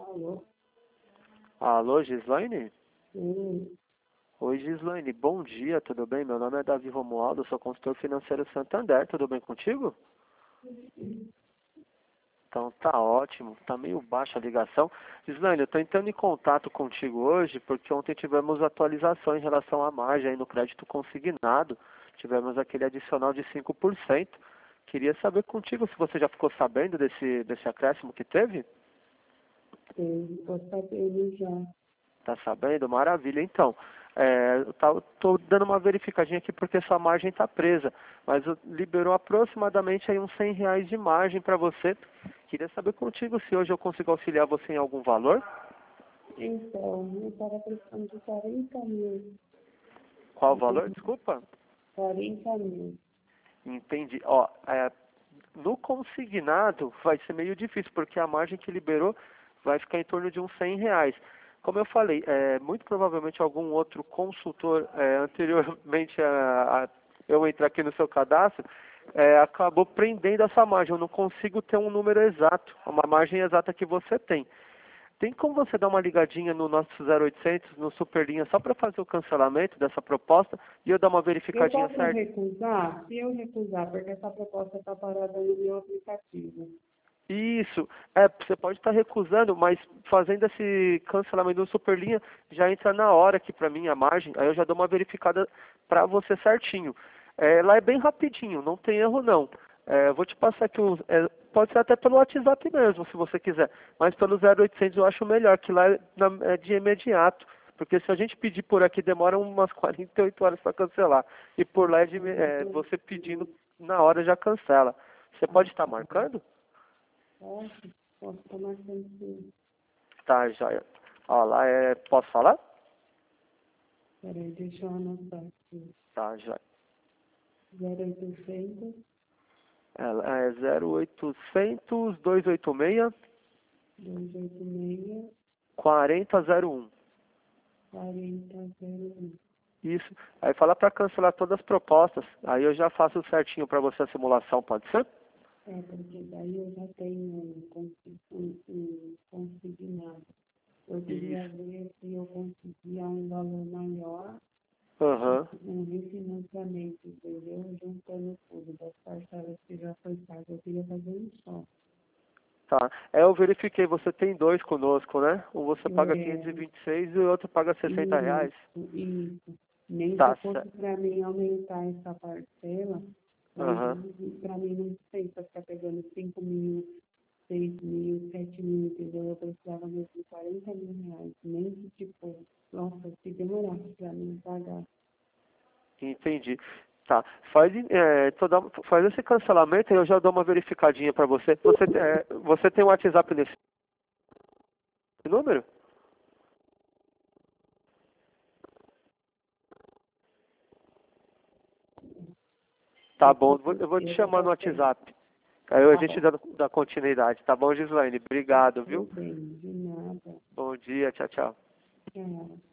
Alô? Alô, Gislaine? Sim. Oi, Gislaine. Bom dia, tudo bem? Meu nome é Davi Romualdo, sou consultor financeiro Santander. Tudo bem contigo? Então tá ótimo, tá meio baixa a ligação. Gislaine, eu estou entrando em contato contigo hoje porque ontem tivemos atualização em relação à margem aí no crédito consignado. Tivemos aquele adicional de 5%. Queria saber contigo se você já ficou sabendo desse acréscimo que teve? Sim, tô sabendo já. Tá sabendo? Maravilha. Então, eu tô dando uma verificadinha aqui porque sua margem está presa, mas liberou aproximadamente aí uns R$ 100 de margem para você. Queria saber contigo se hoje eu consigo auxiliar você em algum valor. Então, eu estava precisando de 40 mil. Qual o valor? Desculpa. 40 mil. Entendi. Ó, no consignado vai ser meio difícil, porque a margem que liberou vai ficar em torno de uns R$ 100. Como eu falei, muito provavelmente algum outro consultor anteriormente a eu entrar aqui no seu cadastro, acabou prendendo essa margem. Eu não consigo ter um número exato, uma margem exata que você tem. Tem como você dar uma ligadinha no nosso 0800, no Superlinha, só para fazer o cancelamento dessa proposta e eu dar uma Eu verificadinha posso certa? recusar? Se eu recusar, porque essa proposta está parada no meu aplicativo. Isso, você pode estar recusando, mas fazendo esse cancelamento no Superlinha, já entra na hora aqui para mim a margem, aí eu já dou uma verificada para você certinho. Lá é bem rapidinho, não tem erro não. Eu vou te passar aqui pode ser até pelo WhatsApp mesmo, se você quiser, mas pelo 0800 eu acho melhor, que lá é de imediato, porque se a gente pedir por aqui demora umas 48 horas para cancelar, e por lá você pedindo na hora já cancela. Você pode estar marcando? Posso estar marcando sim. Tá, joia. Ó, lá posso falar? Peraí, deixa eu anotar aqui. Tá, joia. 0800 Ela é 0800 286 286 4001. 4001. Isso. Aí fala para cancelar todas as propostas. Aí eu já faço certinho para você a simulação, pode ser? Porque daí eu já tenho um consignado. Eu queria Isso. ver se eu conseguia um valor maior, Aham. um refinanciamento, entendeu? Juntando tudo, das parcelas que já foi pago. Eu queria fazer um só. Tá. Eu verifiquei, você tem dois conosco, né? Um você paga É, 526 e o outro paga R$ 60. isso. Nem se Tá, fosse para mim aumentar essa parcela, mas aham. para mim não sei se ficar pegando 5 mil, 6 mil, 7 mil, entendeu? Eu precisava mesmo de 40 mil reais. Nem que, tipo, nossa, se demorasse para mim pagar. Entendi. Tá. Faz esse cancelamento e eu já dou uma verificadinha para você. Você tem um WhatsApp nesse número? Tá bom, eu vou te Eu chamar no já tenho. WhatsApp. Aí a Tá gente bom. dá continuidade. Tá bom, Gislaine? Obrigado, Tudo viu? bem, de nada. Bom dia, tchau, tchau. Tchau.